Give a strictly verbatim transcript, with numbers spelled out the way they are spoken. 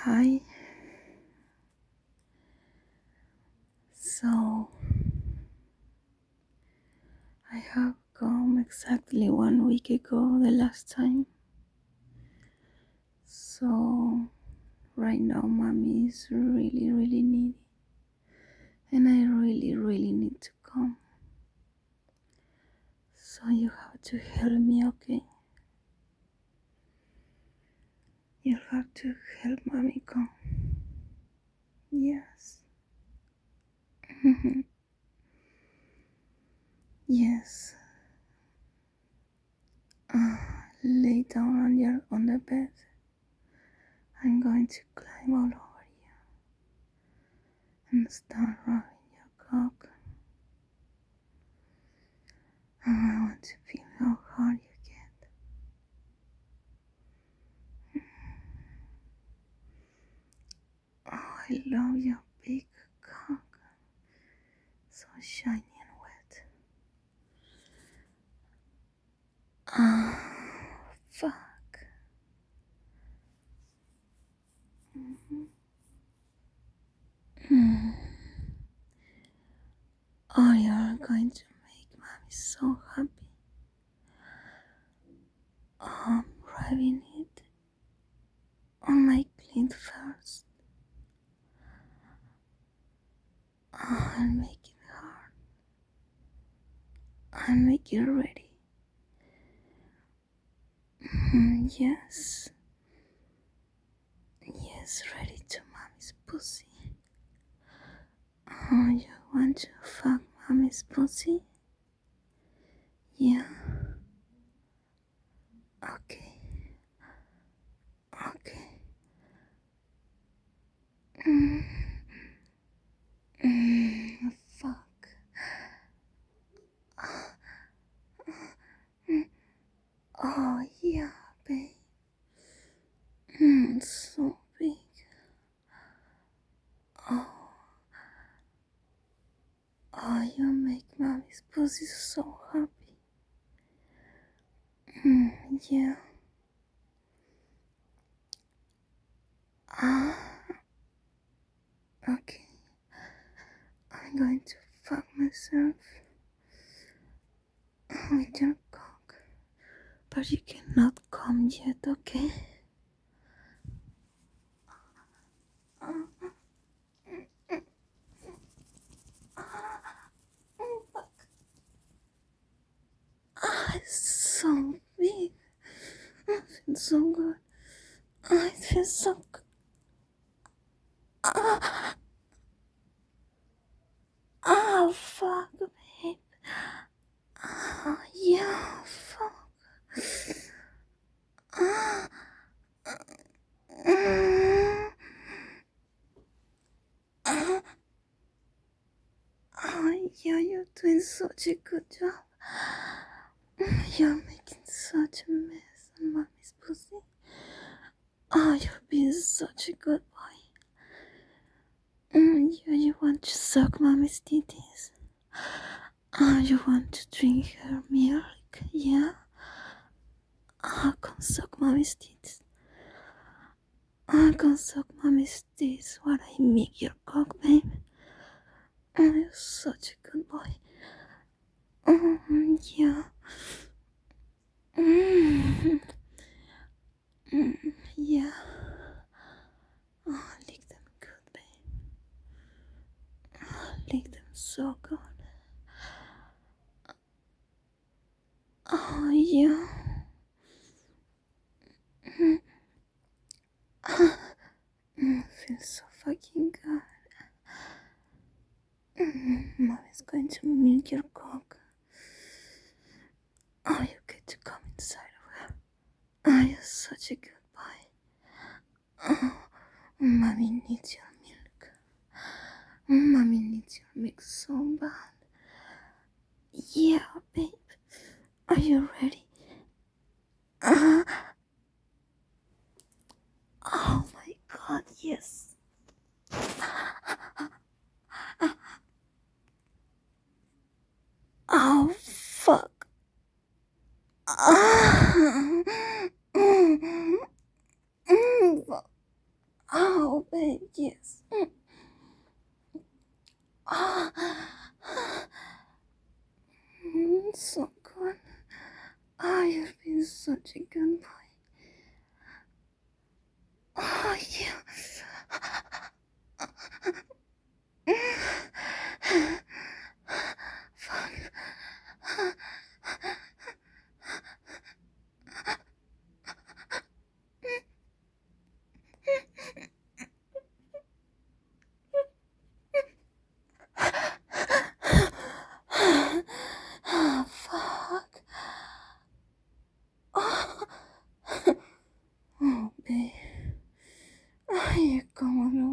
Hi. So I have come exactly one week ago, the last time. So right now, mommy is really, really needy, and I really, really need to come. So you have to help me, okay? You have to help mommy come. Yes. Yes. Uh, lay down on your on the bed. I'm going to climb all over you and start rubbing your cock. And I want to feel how hard you get. Oh, I love your big cock. So shiny and wet. Ah, fuck. Mm-hmm. Mm. Oh, you're going to make mommy so happy. Oh, I'm rubbing it on my clean first. Oh, I'll make it hard. I'll make it ready. Mm, yes. Yes, ready to mommy's pussy. Oh, you want to fuck mommy's pussy? Yeah. Okay. Okay. Mm. Mm, fuck. Mm. Oh, yeah, babe. Mm, so big. Oh. Oh, you make mommy's pussy so happy. Mm, yeah. Ah. Okay. I'm going to fuck myself with your cock. But you cannot come yet, okay? Ah, it's so big. It feels so good. Ah, it feels so good. Ah, ah, fuck, babe. Ah, yeah, fuck. Ah, mm, ah, ah, yeah, you're doing such a good job. You're making such a mess on mommy's pussy. Oh, you're being such a good boy. Mm, you, you want to suck mommy's titties. Oh, you want to drink her milk, yeah? Oh, come suck mommy's tits. Oh, come suck mommy's tits while I make your cock, babe. Oh, you're such a good boy. Oh, yeah. Mm, mm, yeah. Oh, lick them good, babe. Oh, lick them so good. Oh, yeah. Mm, mm, feels so fucking good. Mm, Mommy's going to milk your cock. Oh, you get to come inside of her. Oh, you're such a good boy. Oh, mommy needs your milk. Mommy needs your milk so bad. Yeah, babe. Are you ready? Uh, oh my god, yes. Oh, fuck. Oh, Oh, babe, yes. Mm. Ah, mm, so good. Ah, you've been such a good boy. Oh, yeah. Fuck. Oh, fuck. Oh, oh babe. Oh, you're going